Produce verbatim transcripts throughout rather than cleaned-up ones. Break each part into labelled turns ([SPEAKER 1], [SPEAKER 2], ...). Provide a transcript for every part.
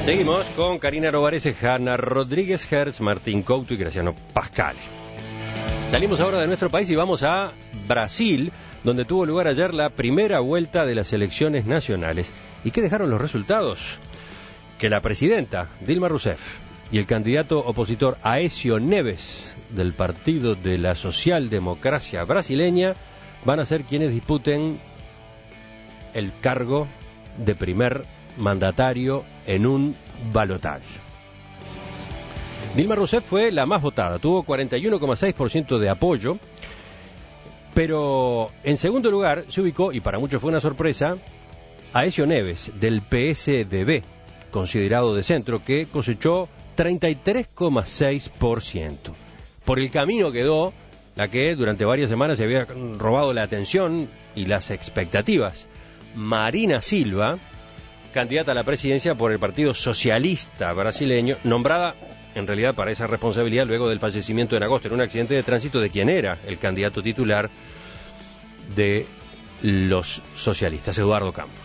[SPEAKER 1] Seguimos con Karina Novarese, Hanna Rodríguez Hertz, Martín Couto y Graciano Pascal. Salimos ahora de nuestro país y vamos a Brasil, donde tuvo lugar ayer la primera vuelta de las elecciones nacionales. ¿Y qué dejaron los resultados? Que la presidenta Dilma Rousseff y el candidato opositor Aécio Neves del Partido de la Socialdemocracia Brasileña van a ser quienes disputen el cargo de primer mandatario en un balotaje. Dilma Rousseff fue la más votada, tuvo cuarenta y uno coma seis por ciento de apoyo, pero en segundo lugar se ubicó, y para muchos fue una sorpresa, Aécio Neves del P S D B, considerado de centro, que cosechó treinta y tres coma seis por ciento. Por el camino quedó la que durante varias semanas se había robado la atención y las expectativas, Marina Silva, candidata a la presidencia por el Partido Socialista Brasileño, nombrada en realidad para esa responsabilidad luego del fallecimiento en agosto en un accidente de tránsito de quien era el candidato titular de los socialistas, Eduardo Campos.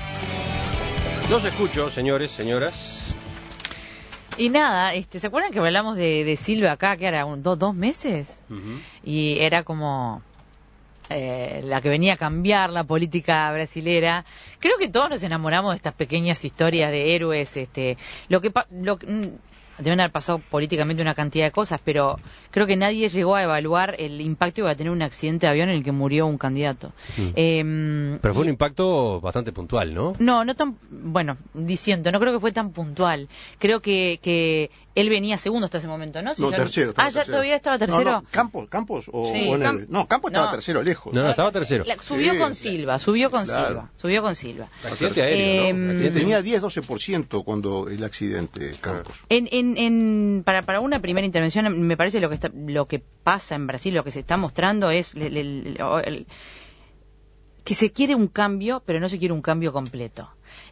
[SPEAKER 1] Los escucho, señores, señoras.
[SPEAKER 2] Y nada, este, ¿se acuerdan que hablamos de, de Silva acá, que era un, dos, dos meses? Uh-huh. Y era como eh, la que venía a cambiar la política brasilera. Creo que todos nos enamoramos de estas pequeñas historias de héroes. Este, lo que, lo, deben haber pasado políticamente una cantidad de cosas, pero creo que nadie llegó a evaluar el impacto que iba a tener un accidente de avión en el que murió un candidato. Mm. Eh,
[SPEAKER 1] pero fue y, un impacto bastante puntual, ¿no?
[SPEAKER 2] No, no tan, bueno, diciendo, no creo que fue tan puntual. Creo que, que él venía segundo hasta ese momento, ¿no? Si
[SPEAKER 3] no,
[SPEAKER 2] yo,
[SPEAKER 3] tercero.
[SPEAKER 2] Ah, ya
[SPEAKER 3] tercero.
[SPEAKER 2] todavía estaba tercero.
[SPEAKER 3] No, no, Campos, Campos o,
[SPEAKER 2] sí,
[SPEAKER 3] o en
[SPEAKER 2] Camp...
[SPEAKER 3] el... No, Campos estaba
[SPEAKER 2] no.
[SPEAKER 3] tercero, lejos.
[SPEAKER 1] No, no, estaba tercero.
[SPEAKER 2] La, subió
[SPEAKER 3] sí,
[SPEAKER 2] con Silva, subió con
[SPEAKER 3] claro.
[SPEAKER 2] Silva, subió con Silva.
[SPEAKER 1] Accidente aéreo,
[SPEAKER 2] eh,
[SPEAKER 1] ¿no? Accidente.
[SPEAKER 3] Tenía diez, doce por ciento cuando el accidente, Campos.
[SPEAKER 2] En, en, en, para, para una primera intervención, me parece lo que está, lo que pasa en Brasil, lo que se está mostrando es el, el, el, el, que se quiere un cambio, pero no se quiere un cambio completo.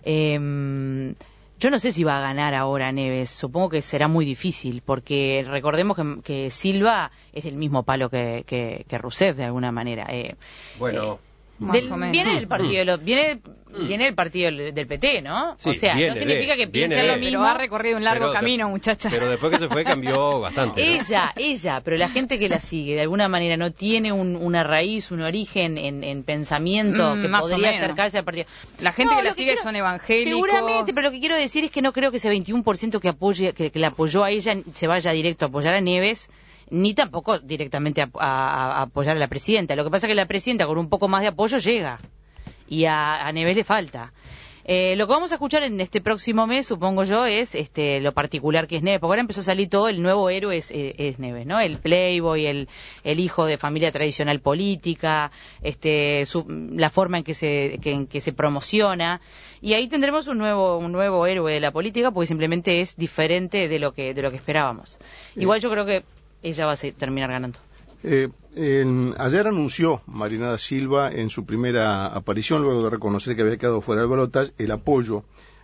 [SPEAKER 2] Eh, Yo no sé si va a ganar ahora Neves, supongo que será muy difícil, porque recordemos que, que Silva es del mismo palo que, que, que Rousseff, de alguna manera. Eh,
[SPEAKER 1] bueno...
[SPEAKER 2] Eh, del, viene del partido, lo, viene, viene del partido del P T, ¿no?
[SPEAKER 1] Sí,
[SPEAKER 2] o sea,
[SPEAKER 1] viene
[SPEAKER 2] no significa
[SPEAKER 1] de,
[SPEAKER 2] que piense
[SPEAKER 1] de,
[SPEAKER 2] lo mismo.
[SPEAKER 4] Pero ha recorrido un largo
[SPEAKER 1] pero,
[SPEAKER 4] camino, muchacha.
[SPEAKER 1] Pero después que se fue cambió bastante, ¿no?
[SPEAKER 2] Ella, ella, pero la gente que la sigue, de alguna manera no tiene un, una raíz, un origen en, en pensamiento
[SPEAKER 4] mm,
[SPEAKER 2] que
[SPEAKER 4] más
[SPEAKER 2] podría
[SPEAKER 4] o menos.
[SPEAKER 2] acercarse al partido.
[SPEAKER 4] La gente
[SPEAKER 2] no,
[SPEAKER 4] que la
[SPEAKER 2] que
[SPEAKER 4] sigue
[SPEAKER 2] quiero,
[SPEAKER 4] son evangélicos.
[SPEAKER 2] Seguramente, pero lo que quiero decir es que no creo que ese veintiuno por ciento que apoye, que, que le apoyó a ella se vaya directo a apoyar a Neves, ni tampoco directamente a, a, a apoyar a la presidenta. Lo que pasa es que la presidenta con un poco más de apoyo llega. Y a, a Neves le falta. Eh, lo que vamos a escuchar en este próximo mes, supongo yo, es este lo particular que es Neves, porque ahora empezó a salir todo, el nuevo héroe es, es, es Neves, ¿no? El playboy, el, el hijo de familia tradicional política, este su, la forma en que se que, en que se promociona, y ahí tendremos un nuevo un nuevo héroe de la política, porque simplemente es diferente de lo que de lo que esperábamos. Sí. Igual yo creo que ella va a terminar ganando.
[SPEAKER 3] Eh, en, ayer anunció Marina da Silva en su primera aparición, luego de reconocer que había quedado fuera del balotaje, el apoyo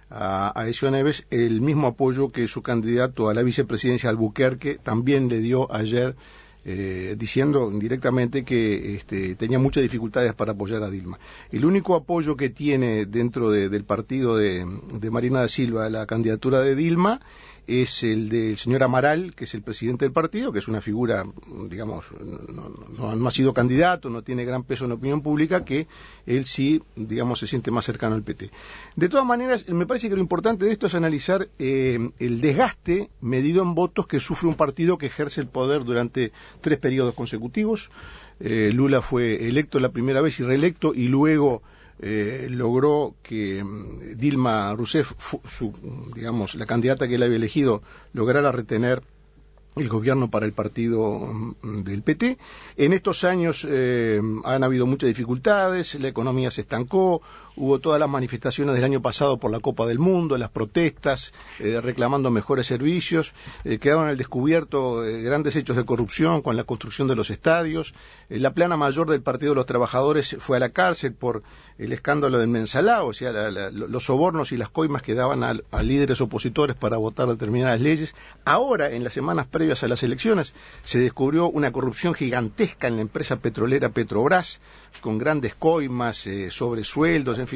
[SPEAKER 3] a Aécio Neves, el mismo apoyo que su candidato a la vicepresidencia Albuquerque también le dio ayer, eh, diciendo directamente que este, tenía muchas dificultades para apoyar a Dilma. El único apoyo que tiene dentro de, del partido de, de Marina da Silva a la candidatura de Dilma es el del señor Amaral, que es el presidente del partido, que es una figura, digamos, no, no, no ha sido candidato, no tiene gran peso en la opinión pública, que él sí, digamos, se siente más cercano al P T. De todas maneras, me parece que lo importante de esto es analizar eh, el desgaste medido en votos que sufre un partido que ejerce el poder durante tres periodos consecutivos. Eh, Lula fue electo la primera vez y reelecto, y luego Eh, logró que um, Dilma Rousseff, fu, su, digamos, la candidata que él había elegido, lograra retener el gobierno para el partido um, del P T. En estos años eh, han habido muchas dificultades, la economía se estancó, hubo todas las manifestaciones del año pasado por la Copa del Mundo, las protestas eh, reclamando mejores servicios, eh, quedaron al descubierto eh, grandes hechos de corrupción con la construcción de los estadios, eh, la plana mayor del Partido de los Trabajadores fue a la cárcel por el escándalo del mensalao, o sea, la, la, los sobornos y las coimas que daban a, a líderes opositores para votar determinadas leyes. Ahora, en las semanas previas a las elecciones, se descubrió una corrupción gigantesca en la empresa petrolera Petrobras, con grandes coimas, eh, sobresueldos, en fin,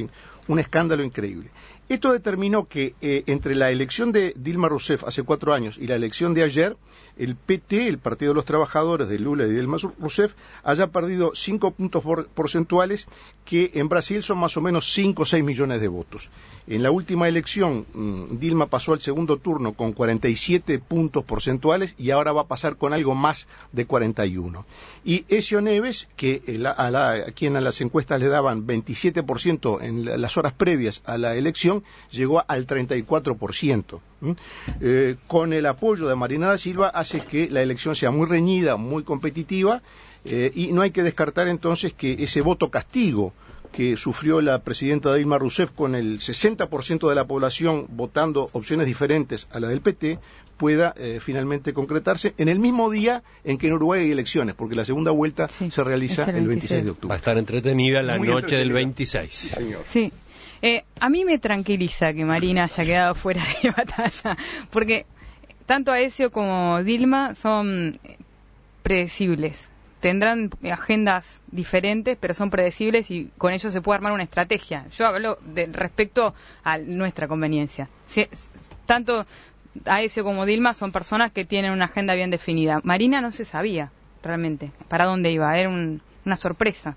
[SPEAKER 3] un escándalo increíble. Esto determinó que eh, entre la elección de Dilma Rousseff hace cuatro años y la elección de ayer, el P T, el Partido de los Trabajadores de Lula y Dilma Rousseff, haya perdido cinco puntos por, porcentuales, que en Brasil son más o menos cinco o seis millones de votos. En la última elección, mmm, Dilma pasó al segundo turno con cuarenta y siete puntos porcentuales y ahora va a pasar con algo más de cuarenta y uno. Y Aécio Neves, que la, a, la, a quien a las encuestas le daban veintisiete por ciento en la, las horas previas a la elección, llegó al treinta y cuatro por ciento. ¿Mm? Eh, con el apoyo de Marina da Silva hace que la elección sea muy reñida, muy competitiva, eh, y no hay que descartar entonces que ese voto castigo que sufrió la presidenta Dilma Rousseff con el sesenta por ciento de la población votando opciones diferentes a la del P T pueda eh, finalmente concretarse en el mismo día en que en Uruguay hay elecciones, porque la segunda vuelta
[SPEAKER 4] sí,
[SPEAKER 3] se realiza el, el veintiséis de octubre.
[SPEAKER 1] Va a estar entretenida la
[SPEAKER 3] Muy
[SPEAKER 1] noche
[SPEAKER 3] entretenida.
[SPEAKER 1] del veintiséis.
[SPEAKER 3] Sí, señor.
[SPEAKER 4] Sí. Eh, a mí me tranquiliza que Marina haya quedado fuera de batalla, porque tanto Aécio como Dilma son predecibles. Tendrán agendas diferentes, pero son predecibles y con ello se puede armar una estrategia. Yo hablo de, respecto a nuestra conveniencia. Si, tanto Aécio como Dilma son personas que tienen una agenda bien definida. Marina no se sabía realmente para dónde iba, era un, una sorpresa.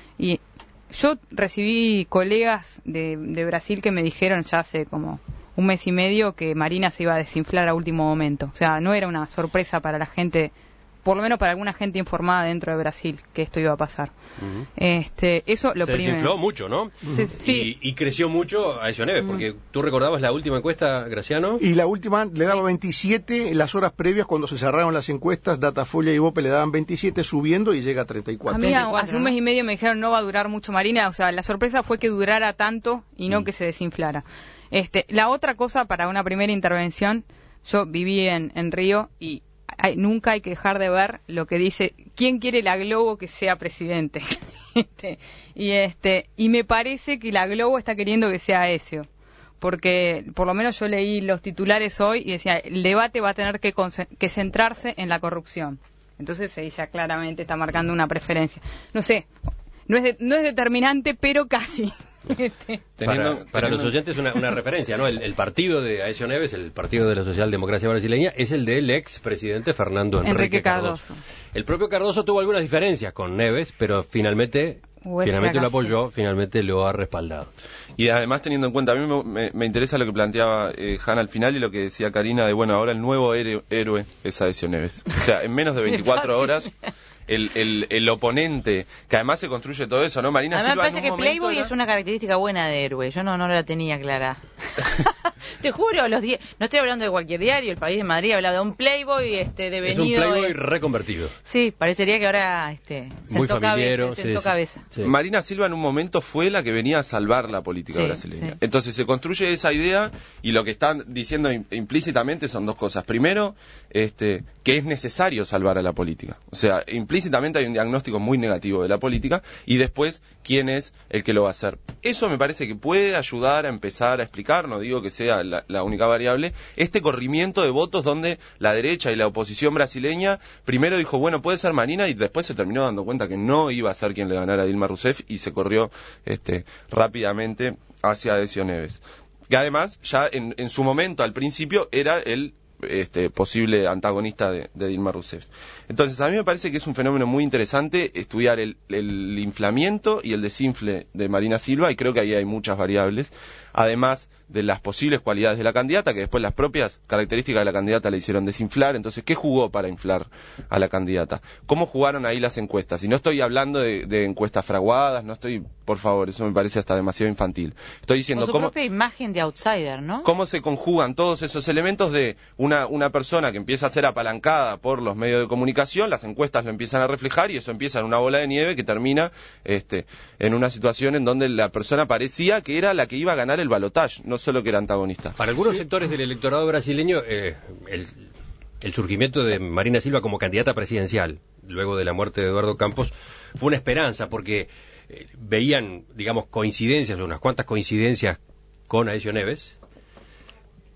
[SPEAKER 4] Y yo recibí colegas de, de Brasil que me dijeron ya hace como un mes y medio que Marina se iba a desinflar a último momento. O sea, no era una sorpresa para la gente, por lo menos para alguna gente informada dentro de Brasil, que esto iba a pasar. Uh-huh. Este, eso lo
[SPEAKER 1] Se
[SPEAKER 4] primero.
[SPEAKER 1] desinfló mucho, ¿no?
[SPEAKER 4] Se, sí.
[SPEAKER 1] y, y creció mucho Aécio Neves, uh-huh. porque tú recordabas la última encuesta, Graciano.
[SPEAKER 3] Y la última le daba veintisiete, las horas previas cuando se cerraron las encuestas, Datafolia y Bope le daban veintisiete, subiendo y llega a treinta y cuatro.
[SPEAKER 4] A mí
[SPEAKER 2] treinta y cuatro,
[SPEAKER 4] hace un mes y medio me dijeron no va a durar mucho Marina, o sea, la sorpresa fue que durara tanto y no mm. que se desinflara. Este, la otra cosa para una primera intervención, yo viví en, en Río y Hay, nunca hay que dejar de ver lo que dice quién quiere la Globo que sea presidente. este, y este y me parece que la Globo está queriendo que sea Aécio, porque por lo menos yo leí los titulares hoy y decía el debate va a tener que, que centrarse en la corrupción. Entonces ella claramente está marcando una preferencia. No sé, no es de, no es determinante, pero casi. Este.
[SPEAKER 1] Para, para los oyentes una, una referencia, ¿no? El, el partido de Aécio Neves, el partido de la socialdemocracia brasileña, es el del ex presidente Fernando Enrique,
[SPEAKER 4] Enrique
[SPEAKER 1] Cardoso.
[SPEAKER 4] Cardoso.
[SPEAKER 1] El propio Cardoso tuvo algunas diferencias con Neves, pero finalmente, finalmente lo apoyó, finalmente lo ha respaldado.
[SPEAKER 5] Y además teniendo en cuenta, a mí me, me, me interesa lo que planteaba eh, Hanna al final y lo que decía Karina de, bueno, ahora el nuevo héroe, héroe es Aécio Neves. O sea, en menos de veinticuatro horas... El, el, el oponente, que además se construye todo eso, ¿no? Marina
[SPEAKER 2] Silva.
[SPEAKER 5] Silva
[SPEAKER 2] Me parece que Playboy era... es una característica buena de héroe. Yo no, no la tenía clara. Te juro, los di... no estoy hablando de cualquier diario. El País de Madrid hablaba de un Playboy este, devenido.
[SPEAKER 1] Es un Playboy
[SPEAKER 2] de...
[SPEAKER 1] reconvertido.
[SPEAKER 2] Sí, parecería que ahora este, sentó,
[SPEAKER 1] Muy familiero,
[SPEAKER 2] cabeza,
[SPEAKER 1] sí,
[SPEAKER 2] sentó
[SPEAKER 1] sí,
[SPEAKER 2] cabeza.
[SPEAKER 5] Sí. Marina Silva en un momento fue la que venía a salvar la política
[SPEAKER 2] sí,
[SPEAKER 5] brasileña.
[SPEAKER 2] Sí.
[SPEAKER 5] Entonces se construye esa idea y lo que están diciendo implícitamente son dos cosas. Primero, este, que es necesario salvar a la política. O sea, implícitamente hay un diagnóstico muy negativo de la política y después quién es el que lo va a hacer. Eso me parece que puede ayudar a empezar a explicar, no digo que sea la, la única variable, este corrimiento de votos donde la derecha y la oposición brasileña primero dijo, bueno, puede ser Marina y después se terminó dando cuenta que no iba a ser quien le ganara a Dilma Rousseff y se corrió este, rápidamente hacia Aécio Neves. Que además, ya en, en su momento, al principio, era el Este, posible antagonista de, de Dilma Rousseff. Entonces, a mí me parece que es un fenómeno muy interesante estudiar el, el inflamiento y el desinfle de Marina Silva, y creo que ahí hay muchas variables, además de las posibles cualidades de la candidata, que después las propias características de la candidata la hicieron desinflar. Entonces, ¿qué jugó para inflar a la candidata? ¿Cómo jugaron ahí las encuestas? Y no estoy hablando de, de encuestas fraguadas, no estoy, por favor, eso me parece hasta demasiado infantil. Estoy diciendo
[SPEAKER 2] o su
[SPEAKER 5] cómo...
[SPEAKER 2] propia imagen de outsider, ¿no?
[SPEAKER 5] ¿Cómo se conjugan todos esos elementos de una, una persona que empieza a ser apalancada por los medios de comunicación, las encuestas lo empiezan a reflejar y eso empieza en una bola de nieve que termina este, en una situación en donde la persona parecía que era la que iba a ganar el balotaje, no solo que era antagonista.
[SPEAKER 1] Para algunos sectores del electorado brasileño, eh, el, el surgimiento de Marina Silva como candidata presidencial, luego de la muerte de Eduardo Campos, fue una esperanza porque eh, veían, digamos, coincidencias, unas cuantas coincidencias con Aécio Neves,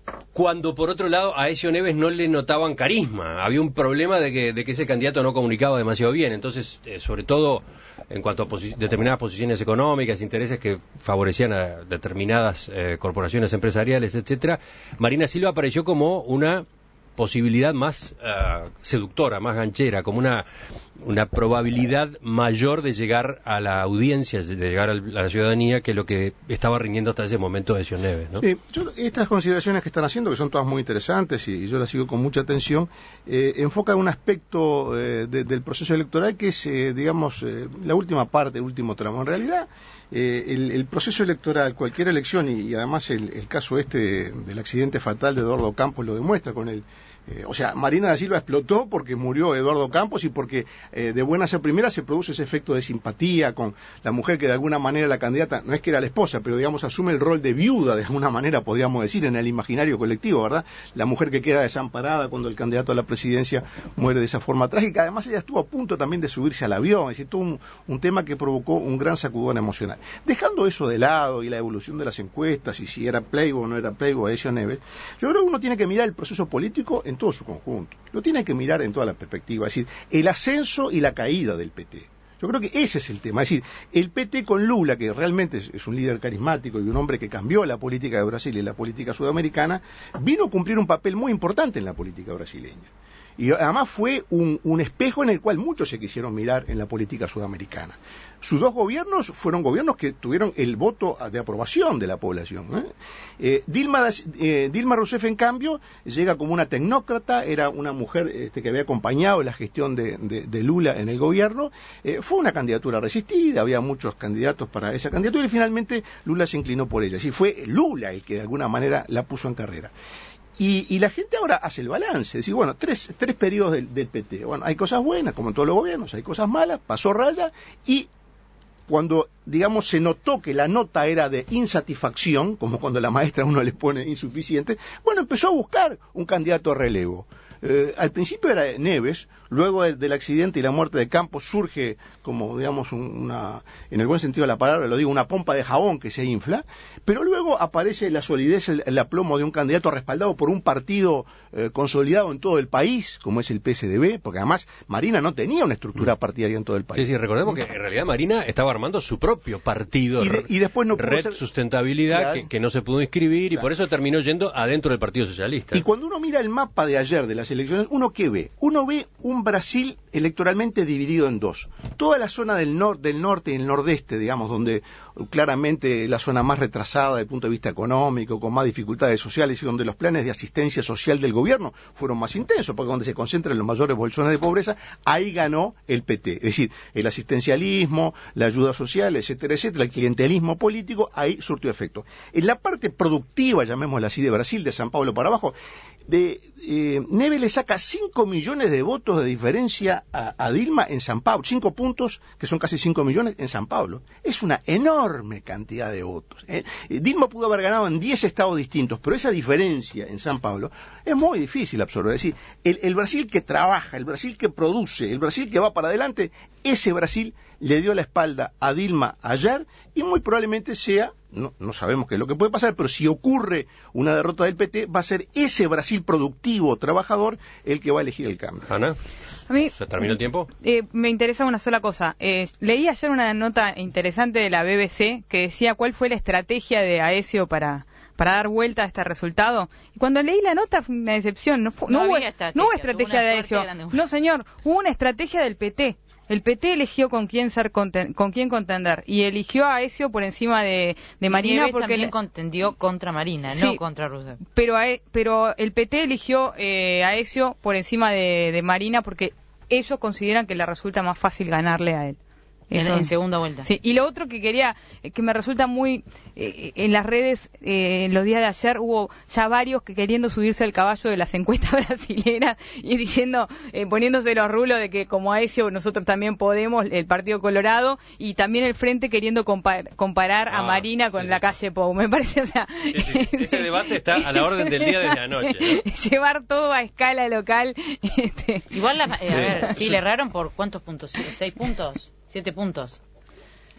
[SPEAKER 1] cuando por otro lado a Aécio Neves no le notaban carisma. Había un problema de que, de que ese candidato no comunicaba demasiado bien. Entonces, eh, sobre todo en cuanto a posi- determinadas posiciones económicas, intereses que favorecían a determinadas eh, corporaciones empresariales, etcétera, Marina Silva apareció como una posibilidad más uh, seductora, más ganchera, como una una probabilidad mayor de llegar a la audiencia, de llegar a la ciudadanía, que lo que estaba rindiendo hasta ese momento Aécio Neves, ¿no?
[SPEAKER 3] Sí, yo, estas consideraciones que están haciendo, que son todas muy interesantes y, y yo las sigo con mucha atención, eh, enfocan un aspecto eh, de, del proceso electoral que es, eh, digamos, eh, la última parte, el último tramo. En realidad, eh, el, el proceso electoral, cualquier elección, y, y además el, el caso este del accidente fatal de Eduardo Campos lo demuestra con el... Eh, o sea, Marina da Silva explotó porque murió Eduardo Campos y porque eh, de buenas a primeras se produce ese efecto de simpatía con la mujer que de alguna manera la candidata, no es que era la esposa, pero digamos asume el rol de viuda de alguna manera, podríamos decir, en el imaginario colectivo, ¿verdad? La mujer que queda desamparada cuando el candidato a la presidencia muere de esa forma trágica. Además ella estuvo a punto también de subirse al avión, es decir, todo un, un tema que provocó un gran sacudón emocional. Dejando eso de lado y la evolución de las encuestas y si era Playboy o no era Playboy Aécio Neves, yo creo que uno tiene que mirar el proceso político en todo su conjunto. Lo tiene que mirar en toda la perspectiva, es decir, el ascenso y la caída del P T. Yo creo que ese es el tema, es decir, el P T con Lula, que realmente es, es un líder carismático y un hombre que cambió la política de Brasil y la política sudamericana, vino a cumplir un papel muy importante en la política brasileña. Y además fue un, un espejo en el cual muchos se quisieron mirar en la política sudamericana. Sus dos gobiernos fueron gobiernos que tuvieron el voto de aprobación de la población, ¿eh? Eh, Dilma, eh, Dilma Rousseff, en cambio, llega como una tecnócrata, era una mujer este, que había acompañado la gestión de, de, de Lula en el gobierno, eh, fue una candidatura resistida, había muchos candidatos para esa candidatura y finalmente Lula se inclinó por ella. Así fue Lula el que de alguna manera la puso en carrera. Y, y la gente ahora hace el balance, es decir, bueno, tres, tres periodos del, del P T. Bueno, hay cosas buenas, como en todos los gobiernos, hay cosas malas, pasó raya, y cuando, digamos, se notó que la nota era de insatisfacción, como cuando la maestra a uno le pone insuficiente, bueno, empezó a buscar un candidato a relevo. Eh, al principio era Neves, luego del, del accidente y la muerte de Campos surge como, digamos, un, una, en el buen sentido de la palabra, lo digo, una pompa de jabón que se infla, pero luego aparece la solidez, el, el aplomo de un candidato respaldado por un partido eh, consolidado en todo el país, como es el P S D B, porque además Marina no tenía una estructura partidaria en todo el país.
[SPEAKER 1] Sí, sí, recordemos que en realidad Marina estaba armando su propio partido,
[SPEAKER 3] y, de, y después no pudo
[SPEAKER 1] Red
[SPEAKER 3] ser...
[SPEAKER 1] Sustentabilidad,
[SPEAKER 3] claro.
[SPEAKER 1] que, que no se pudo inscribir,
[SPEAKER 3] Claro.
[SPEAKER 1] y por eso terminó yendo adentro del Partido Socialista.
[SPEAKER 3] Y cuando uno mira el mapa de ayer de las elecciones, ¿uno qué ve? Uno ve un Brasil electoralmente dividido en dos. Toda la zona del, nor del norte y el nordeste, digamos, donde claramente la zona más retrasada desde el punto de vista económico, con más dificultades sociales y donde los planes de asistencia social del gobierno fueron más intensos, porque donde se concentran los mayores bolsones de pobreza, ahí ganó el P T. Es decir, el asistencialismo, la ayuda social, etcétera, etcétera, el clientelismo político, ahí surtió efecto. En la parte productiva, llamémosla así, de Brasil, de San Pablo para abajo, de eh, Neves le saca cinco millones de votos de diferencia a, a Dilma en San Pablo, cinco puntos, que son casi cinco millones en San Pablo. Es una enorme cantidad de votos. ¿eh? Dilma pudo haber ganado en diez estados distintos, pero esa diferencia en San Pablo es muy difícil absorber. Es decir, el, el Brasil que trabaja, el Brasil que produce, el Brasil que va para adelante, ese Brasil le dio la espalda a Dilma ayer y muy probablemente sea, no, no sabemos qué es lo que puede pasar, pero si ocurre una derrota del P T, va a ser ese Brasil productivo, trabajador, el que va a elegir el cambio.
[SPEAKER 1] Ana,
[SPEAKER 4] A mí,
[SPEAKER 1] ¿se terminó el tiempo?
[SPEAKER 4] Eh, me interesa una sola cosa. Eh, leí ayer una nota interesante de la B B C que decía cuál fue la estrategia de Aécio para para dar vuelta a este resultado. Y cuando leí la nota fue una decepción. No, fu-
[SPEAKER 2] No
[SPEAKER 4] no, hubo,
[SPEAKER 2] había estrategia,
[SPEAKER 4] no hubo
[SPEAKER 2] tuvo
[SPEAKER 4] estrategia
[SPEAKER 2] una
[SPEAKER 4] de
[SPEAKER 2] suerte
[SPEAKER 4] Aécio.
[SPEAKER 2] grande.
[SPEAKER 4] No, señor. Hubo una estrategia del P T. El P T eligió con quién ser conten- con quién contender y eligió a Aécio por encima de, de Marina
[SPEAKER 2] Nieves
[SPEAKER 4] porque
[SPEAKER 2] también
[SPEAKER 4] le-
[SPEAKER 2] contendió contra Marina,
[SPEAKER 4] Sí.
[SPEAKER 2] no contra Rousseff.
[SPEAKER 4] pero a- pero el P T eligió eh, a Aécio por encima de, de Marina porque ellos consideran que le resulta más fácil ganarle a él.
[SPEAKER 2] En,
[SPEAKER 4] Eso-
[SPEAKER 2] en segunda vuelta.
[SPEAKER 4] Sí, y lo otro que quería, eh, que me resulta muy, eh, en las redes, eh, en los días de ayer hubo ya varios que queriendo subirse al caballo de las encuestas brasileras y diciendo, eh, poniéndose los rulos de que como Aécio nosotros también podemos, el Partido Colorado, y también el Frente queriendo compa- comparar a
[SPEAKER 1] Ah,
[SPEAKER 4] Marina con
[SPEAKER 1] sí,
[SPEAKER 4] la
[SPEAKER 1] sí.
[SPEAKER 4] calle Pou. Me parece, o sea...
[SPEAKER 1] Sí, sí, ese debate está a la orden del día desde anoche, ¿no?
[SPEAKER 4] Llevar todo a escala local. Este,
[SPEAKER 2] Igual, la, eh,
[SPEAKER 1] Sí.
[SPEAKER 2] a ver, sí, le erraron por cuántos puntos, ¿seis puntos? ¿Siete puntos?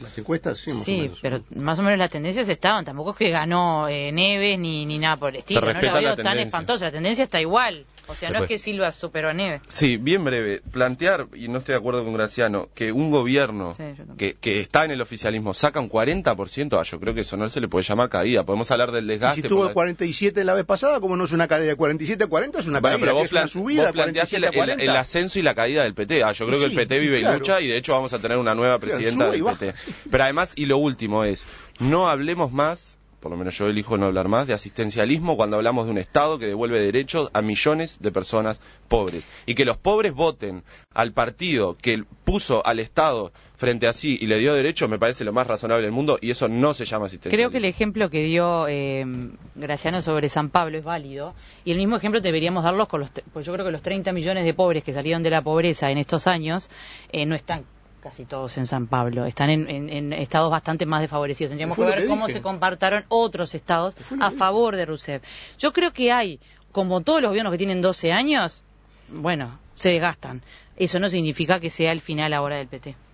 [SPEAKER 3] Las encuestas, sí, más
[SPEAKER 2] Sí,
[SPEAKER 3] o menos.
[SPEAKER 2] pero más o menos las tendencias estaban. Tampoco es que ganó eh, Neves ni, ni nada por el estilo.
[SPEAKER 5] Se
[SPEAKER 2] No
[SPEAKER 5] respeta
[SPEAKER 2] la veo
[SPEAKER 5] la
[SPEAKER 2] tan
[SPEAKER 5] tendencia.
[SPEAKER 2] espantosa. La tendencia está igual. O sea,
[SPEAKER 1] Se
[SPEAKER 2] no
[SPEAKER 1] fue.
[SPEAKER 2] es que Silva superó a Neves.
[SPEAKER 5] Sí, bien breve. Plantear, y no estoy de acuerdo con Graciano, que un gobierno
[SPEAKER 2] Sí, yo tampoco.
[SPEAKER 5] que, que está en el oficialismo saca un cuarenta por ciento, ah, yo creo que eso no se le puede llamar caída. Podemos hablar del
[SPEAKER 3] Y
[SPEAKER 5] desgaste.
[SPEAKER 3] si tuvo
[SPEAKER 5] por la-
[SPEAKER 3] cuarenta y siete la vez pasada, ¿cómo no es una caída de cuarenta y siete a cuarenta? Es una
[SPEAKER 5] Bueno,
[SPEAKER 3] caída,
[SPEAKER 5] pero
[SPEAKER 3] que
[SPEAKER 5] vos,
[SPEAKER 3] es una
[SPEAKER 5] plan-
[SPEAKER 3] subida
[SPEAKER 5] vos planteaste el,
[SPEAKER 3] cuarenta y siete a
[SPEAKER 5] el-
[SPEAKER 3] cuarenta.
[SPEAKER 5] el ascenso y la caída del P T. Ah, yo creo que el
[SPEAKER 3] Sí,
[SPEAKER 5] P T vive
[SPEAKER 3] claro.
[SPEAKER 5] y lucha y de hecho vamos a tener una nueva
[SPEAKER 3] Claro,
[SPEAKER 5] presidenta
[SPEAKER 3] sube y
[SPEAKER 5] del
[SPEAKER 3] baja.
[SPEAKER 5] P T. Pero además, y lo último es, no hablemos más, por lo menos yo elijo no hablar más, de asistencialismo cuando hablamos de un Estado que devuelve derechos a millones de personas pobres. Y que los pobres voten al partido que puso al Estado frente a sí y le dio derechos me parece lo más razonable del mundo y eso no se llama asistencialismo.
[SPEAKER 2] Creo que el ejemplo que dio eh, Graciano sobre San Pablo es válido y el mismo ejemplo deberíamos darlos con los, pues yo creo que los treinta millones de pobres que salieron de la pobreza en estos años eh, no están casi todos en San Pablo, están en, en, en estados bastante más desfavorecidos. Tendríamos que
[SPEAKER 3] Fue lo
[SPEAKER 2] ver
[SPEAKER 3] que
[SPEAKER 2] cómo
[SPEAKER 3] dije.
[SPEAKER 2] se comportaron otros estados
[SPEAKER 3] Fue lo
[SPEAKER 2] a
[SPEAKER 3] que
[SPEAKER 2] favor de Rousseff. Yo creo que hay, como todos los gobiernos que tienen doce años, bueno, se desgastan. Eso no significa que sea el final ahora del P T.